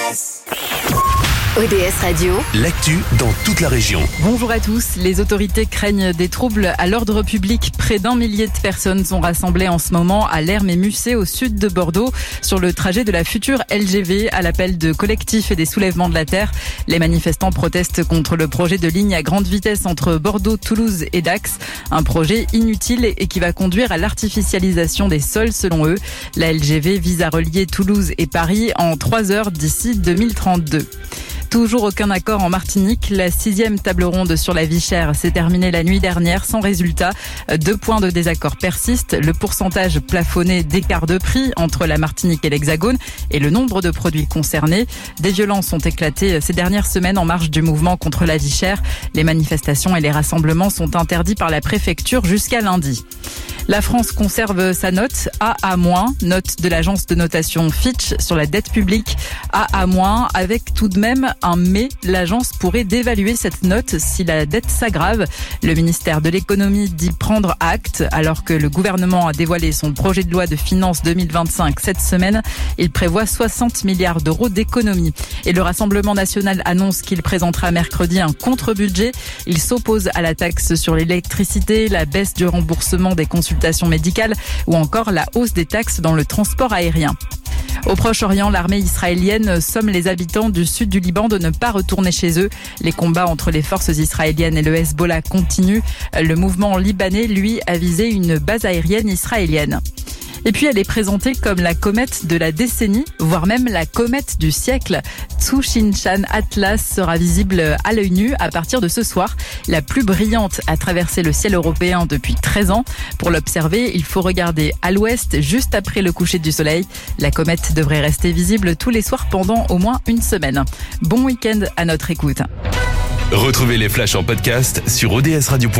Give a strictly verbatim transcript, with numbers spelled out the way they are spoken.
S. O D S Radio, l'actu dans toute la région. Bonjour à tous. Les autorités craignent des troubles à l'ordre public. Près d'un millier de personnes sont rassemblées en ce moment à l'Herme et Musset au sud de Bordeaux sur le trajet de la future L G V à l'appel de collectifs et des soulèvements de la terre. Les manifestants protestent contre le projet de ligne à grande vitesse entre Bordeaux, Toulouse et Dax. Un projet inutile et qui va conduire à l'artificialisation des sols selon eux. La L G V vise à relier Toulouse et Paris en trois heures d'ici deux mille trente-deux. Toujours aucun accord en Martinique. La sixième table ronde sur la vie chère s'est terminée la nuit dernière sans résultat. Deux points de désaccord persistent. Le pourcentage plafonné d'écart de prix entre la Martinique et l'Hexagone et le nombre de produits concernés. Des violences ont éclaté ces dernières semaines en marge du mouvement contre la vie chère. Les manifestations et les rassemblements sont interdits par la préfecture jusqu'à lundi. La France conserve sa note A A-, note de l'agence de notation Fitch sur la dette publique A A-, avec tout de même un mais. L'agence pourrait dévaluer cette note si la dette s'aggrave. Le ministère de l'économie dit prendre acte alors que le gouvernement a dévoilé son projet de loi de finances deux mille vingt-cinq cette semaine. Il prévoit soixante milliards d'euros d'économies. Et le Rassemblement national annonce qu'il présentera mercredi un contre-budget. Il s'oppose à la taxe sur l'électricité, la baisse du remboursement des consultations médicales ou encore la hausse des taxes dans le transport aérien. Au Proche-Orient, l'armée israélienne somme les habitants du sud du Liban de ne pas retourner chez eux. Les combats entre les forces israéliennes et le Hezbollah continuent. Le mouvement libanais, lui, a visé une base aérienne israélienne. Et puis elle est présentée comme la comète de la décennie, voire même la comète du siècle. Tsushinshan Atlas sera visible à l'œil nu à partir de ce soir. La plus brillante a traversé le ciel européen depuis treize ans. Pour l'observer, il faut regarder à l'ouest juste après le coucher du soleil. La comète devrait rester visible tous les soirs pendant au moins une semaine. Bon week-end à notre écoute. Retrouvez les flashs en podcast sur o d s radio point com.